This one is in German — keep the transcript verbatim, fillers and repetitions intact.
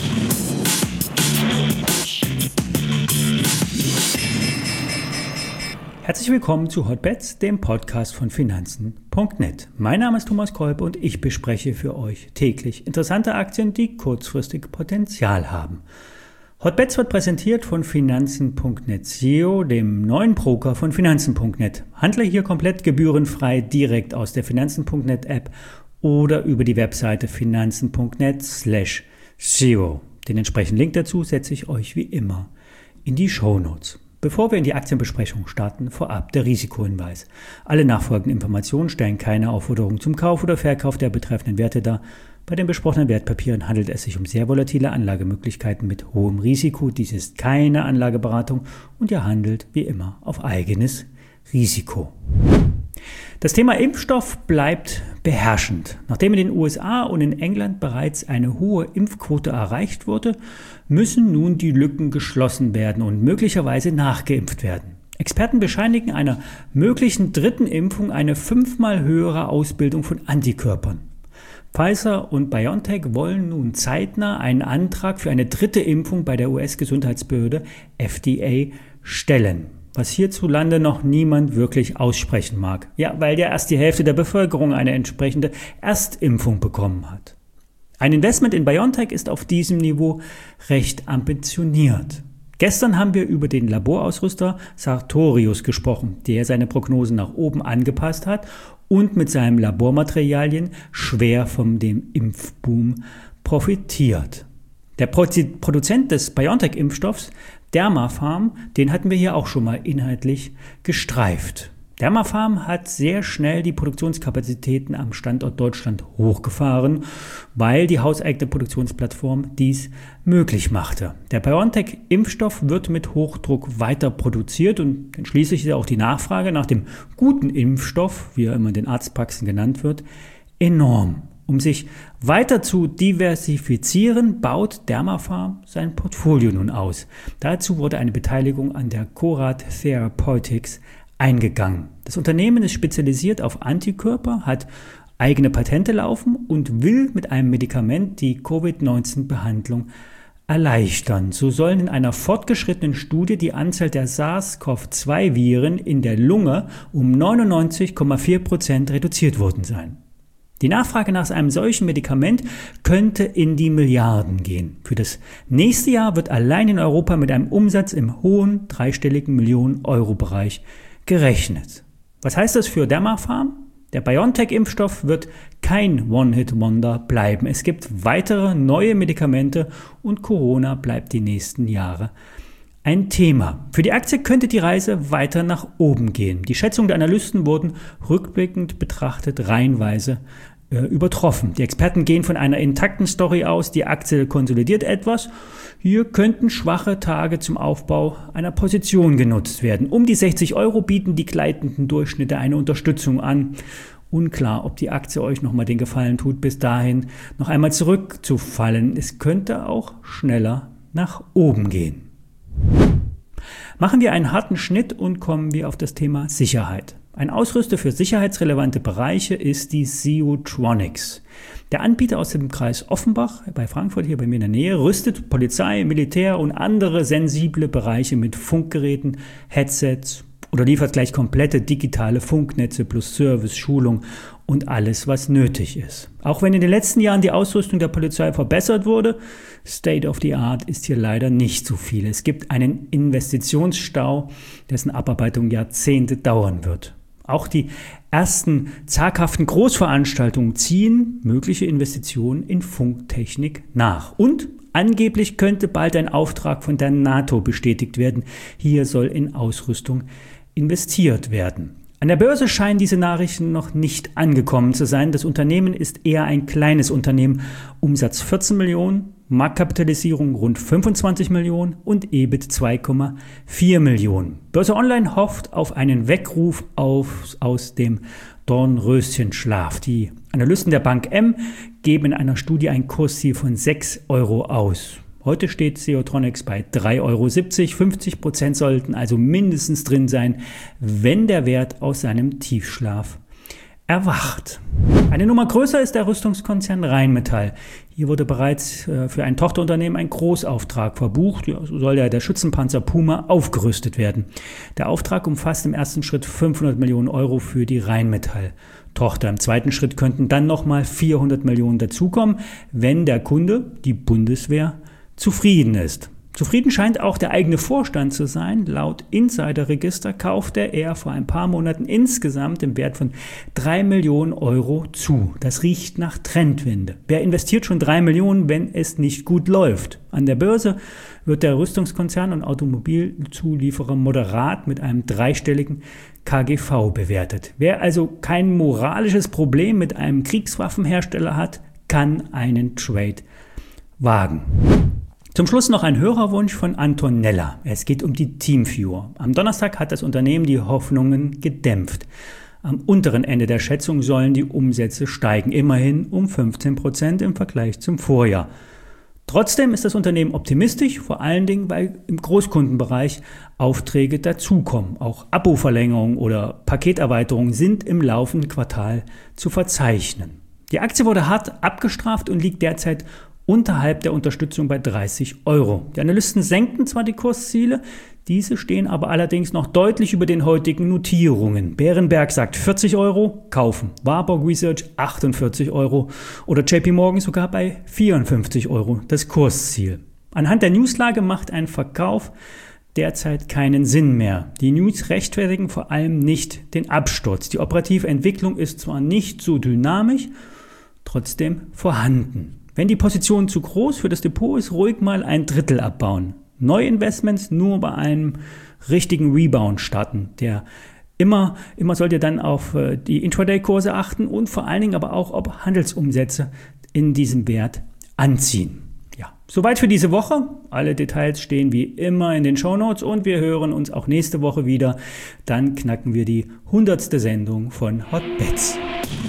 Herzlich willkommen zu Hotbets, dem Podcast von Finanzen Punkt net. Mein Name ist Thomas Kolb und ich bespreche für euch täglich interessante Aktien, die kurzfristig Potenzial haben. Hotbets wird präsentiert von Finanzen Punkt net S E O, dem neuen Broker von Finanzen Punkt net. Handle hier komplett gebührenfrei direkt aus der Finanzen Punkt net App oder über die Webseite finanzen Punkt net slash S E O. Den entsprechenden Link dazu setze ich euch wie immer in die Shownotes. Bevor wir in die Aktienbesprechung starten, vorab der Risikohinweis. Alle nachfolgenden Informationen stellen keine Aufforderung zum Kauf oder Verkauf der betreffenden Werte dar. Bei den besprochenen Wertpapieren handelt es sich um sehr volatile Anlagemöglichkeiten mit hohem Risiko. Dies ist keine Anlageberatung und ihr handelt wie immer auf eigenes Risiko. Das Thema Impfstoff bleibt beherrschend. Nachdem in den U S A und in England bereits eine hohe Impfquote erreicht wurde, müssen nun die Lücken geschlossen werden und möglicherweise nachgeimpft werden. Experten bescheinigen einer möglichen dritten Impfung eine fünfmal höhere Ausbildung von Antikörpern. Pfizer und BioNTech wollen nun zeitnah einen Antrag für eine dritte Impfung bei der U S-Gesundheitsbehörde F D A stellen. Was hierzulande noch niemand wirklich aussprechen mag. Ja, weil ja erst die Hälfte der Bevölkerung eine entsprechende Erstimpfung bekommen hat. Ein Investment in BioNTech ist auf diesem Niveau recht ambitioniert. Gestern haben wir über den Laborausrüster Sartorius gesprochen, der seine Prognosen nach oben angepasst hat und mit seinen Labormaterialien schwer von dem Impfboom profitiert. Der Produzent des BioNTech-Impfstoffs, Dermapharm, den hatten wir hier auch schon mal inhaltlich gestreift. Dermapharm hat sehr schnell die Produktionskapazitäten am Standort Deutschland hochgefahren, weil die hauseigene Produktionsplattform dies möglich machte. Der BioNTech-Impfstoff wird mit Hochdruck weiter produziert und dann schließlich ist auch die Nachfrage nach dem guten Impfstoff, wie er immer in den Arztpraxen genannt wird, enorm. Um sich weiter zu diversifizieren, baut Dermapharm sein Portfolio nun aus. Dazu wurde eine Beteiligung an der Corat Therapeutics eingegangen. Das Unternehmen ist spezialisiert auf Antikörper, hat eigene Patente laufen und will mit einem Medikament die Covid neunzehn Behandlung erleichtern. So sollen in einer fortgeschrittenen Studie die Anzahl der SARS-C o V zwei Viren in der Lunge um neunundneunzig Komma vier Prozent reduziert worden sein. Die Nachfrage nach einem solchen Medikament könnte in die Milliarden gehen. Für das nächste Jahr wird allein in Europa mit einem Umsatz im hohen dreistelligen Millionen-Euro-Bereich gerechnet. Was heißt das für Dermapharm? Der BioNTech-Impfstoff wird kein One-Hit-Wonder bleiben. Es gibt weitere neue Medikamente und Corona bleibt die nächsten Jahre ein Thema. Für die Aktie könnte die Reise weiter nach oben gehen. Die Schätzungen der Analysten wurden rückblickend betrachtet reihenweise äh, übertroffen. Die Experten gehen von einer intakten Story aus, die Aktie konsolidiert etwas. Hier könnten schwache Tage zum Aufbau einer Position genutzt werden. Um die sechzig Euro bieten die gleitenden Durchschnitte eine Unterstützung an. Unklar, ob die Aktie euch nochmal den Gefallen tut, bis dahin noch einmal zurückzufallen. Es könnte auch schneller nach oben gehen. Machen wir einen harten Schnitt und kommen wir auf das Thema Sicherheit. Ein Ausrüster für sicherheitsrelevante Bereiche ist die Seotronics. Der Anbieter aus dem Kreis Offenbach bei Frankfurt, hier bei mir in der Nähe, rüstet Polizei, Militär und andere sensible Bereiche mit Funkgeräten, Headsets oder liefert gleich komplette digitale Funknetze plus Service, Schulung und alles, was nötig ist. Auch wenn in den letzten Jahren die Ausrüstung der Polizei verbessert wurde, State of the Art ist hier leider nicht so viel. Es gibt einen Investitionsstau, dessen Abarbeitung Jahrzehnte dauern wird. Auch die ersten zaghaften Großveranstaltungen ziehen mögliche Investitionen in Funktechnik nach. Und angeblich könnte bald ein Auftrag von der NATO bestätigt werden. Hier soll in Ausrüstung investiert werden. An der Börse scheinen diese Nachrichten noch nicht angekommen zu sein. Das Unternehmen ist eher ein kleines Unternehmen. Umsatz vierzehn Millionen, Marktkapitalisierung rund fünfundzwanzig Millionen und E B I T zwei Komma vier Millionen. Börse Online hofft auf einen Weckruf auf, aus dem Dornröschenschlaf. Die Analysten der Bank M geben in einer Studie ein Kursziel von sechs Euro aus. Heute steht Seotronics bei drei Euro siebzig. fünfzig Prozent sollten also mindestens drin sein, wenn der Wert aus seinem Tiefschlaf erwacht. Eine Nummer größer ist der Rüstungskonzern Rheinmetall. Hier wurde bereits für ein Tochterunternehmen ein Großauftrag verbucht. Ja, so soll ja der Schützenpanzer Puma aufgerüstet werden. Der Auftrag umfasst im ersten Schritt fünfhundert Millionen Euro für die Rheinmetall-Tochter. Im zweiten Schritt könnten dann nochmal vierhundert Millionen dazukommen, wenn der Kunde, die Bundeswehr, zufrieden ist. Zufrieden scheint auch der eigene Vorstand zu sein. Laut Insiderregister kaufte er vor ein paar Monaten insgesamt im Wert von drei Millionen Euro zu. Das riecht nach Trendwende. Wer investiert schon drei Millionen, wenn es nicht gut läuft? An der Börse wird der Rüstungskonzern und Automobilzulieferer moderat mit einem dreistelligen K G V bewertet. Wer also kein moralisches Problem mit einem Kriegswaffenhersteller hat, kann einen Trade wagen. Zum Schluss noch ein Hörerwunsch von Antonella. Es geht um die Teamviewer. Am Donnerstag hat das Unternehmen die Hoffnungen gedämpft. Am unteren Ende der Schätzung sollen die Umsätze steigen, immerhin um fünfzehn Prozent im Vergleich zum Vorjahr. Trotzdem ist das Unternehmen optimistisch, vor allen Dingen, weil im Großkundenbereich Aufträge dazukommen. Auch Abo-Verlängerungen oder Paketerweiterungen sind im laufenden Quartal zu verzeichnen. Die Aktie wurde hart abgestraft und liegt derzeit unterhalb der Unterstützung bei dreißig Euro. Die Analysten senkten zwar die Kursziele, diese stehen aber allerdings noch deutlich über den heutigen Notierungen. Berenberg sagt vierzig Euro, kaufen. Warburg Research achtundvierzig Euro oder J P Morgan sogar bei vierundfünfzig Euro das Kursziel. Anhand der Newslage macht ein Verkauf derzeit keinen Sinn mehr. Die News rechtfertigen vor allem nicht den Absturz. Die operative Entwicklung ist zwar nicht so dynamisch, trotzdem vorhanden. Wenn die Position zu groß für das Depot ist, ruhig mal ein Drittel abbauen. Neuinvestments nur bei einem richtigen Rebound starten. Der immer, immer sollt ihr dann auf die Intraday-Kurse achten und vor allen Dingen aber auch, ob Handelsumsätze in diesem Wert anziehen. Ja, soweit für diese Woche. Alle Details stehen wie immer in den Shownotes und wir hören uns auch nächste Woche wieder. Dann knacken wir die hundertste Sendung von Hotbets.